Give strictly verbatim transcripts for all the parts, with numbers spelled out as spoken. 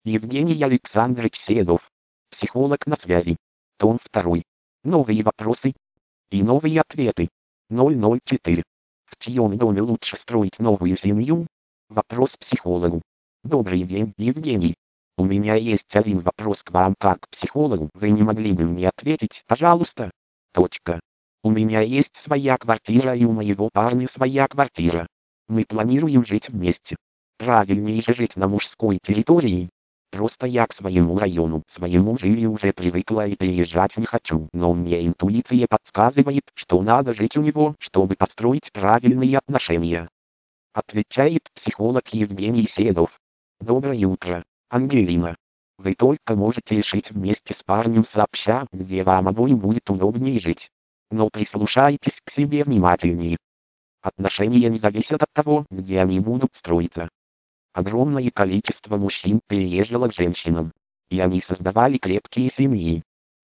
Евгений Александрович Седов. Психолог на связи. Том второй. Новые вопросы и новые ответы. ноль ноль четыре. В чьем доме лучше строить новую семью? Вопрос психологу. Добрый день, Евгений. У меня есть один вопрос к вам как к психологу. Вы не могли бы мне ответить, пожалуйста? Точка. У меня есть своя квартира и у моего парня своя квартира. Мы планируем жить вместе. Правильнее же жить на мужской территории. Просто я к своему району, своему жилью уже привыкла и переезжать не хочу. Но мне интуиция подсказывает, что надо жить у него, чтобы построить правильные отношения. Отвечает психолог Евгений Седов. Доброе утро, Ангелина. Вы только можете решить вместе с парнем сообща, где вам обоим будет удобнее жить. Но прислушайтесь к себе внимательнее. Отношения не зависят от того, где они будут строиться. Огромное количество мужчин переезжало к женщинам, и они создавали крепкие семьи.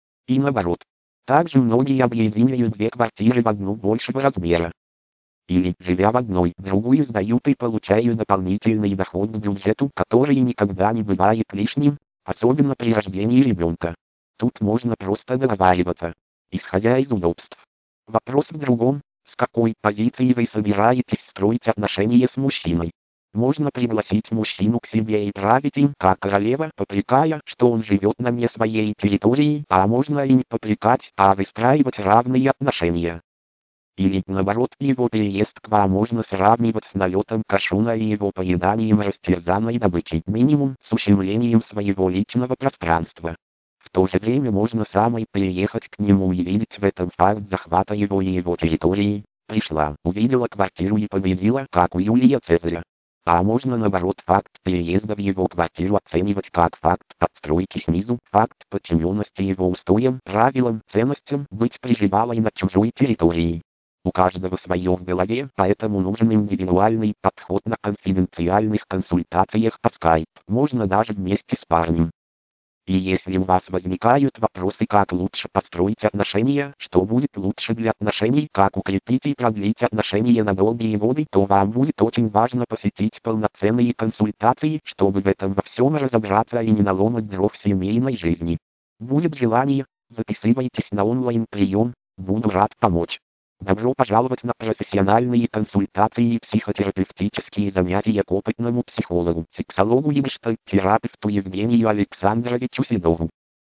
И наоборот. Также многие объединяют две квартиры в одну большего размера. Или, живя в одной, другую сдают и получают дополнительный доход к бюджету, который никогда не бывает лишним, особенно при рождении ребенка. Тут можно просто договариваться, исходя из удобств. Вопрос в другом, с какой позиции вы собираетесь строить отношения с мужчиной. Можно пригласить мужчину к себе и править им, как королева, попрекая, что он живет на не своей территории, а можно и не попрекать, а выстраивать равные отношения. Или, наоборот, его переезд к вам можно сравнивать с налетом кашуна и его поеданием растерзанной добычи, минимум с ущемлением своего личного пространства. В то же время можно самой переехать к нему и видеть в этом факт захвата его и его территории. Пришла, увидела квартиру и победила, как у Юлия Цезаря. А можно наоборот факт переезда в его квартиру оценивать как факт отстройки снизу, факт подчиненности его устоям, правилам, ценностям, быть приживалой на чужой территории. У каждого свое в голове, поэтому нужен индивидуальный подход на конфиденциальных консультациях по скайп, можно даже вместе с парнем. И если у вас возникают вопросы, как лучше построить отношения, что будет лучше для отношений, как укрепить и продлить отношения на долгие годы, то вам будет очень важно посетить полноценные консультации, чтобы в этом во всем разобраться и не наломать дров в семейной жизни. Будет желание, записывайтесь на онлайн-прием, буду рад помочь. Добро пожаловать на профессиональные консультации и психотерапевтические занятия к опытному психологу, сексологу и гештальт-терапевту Евгению Александровичу Седову.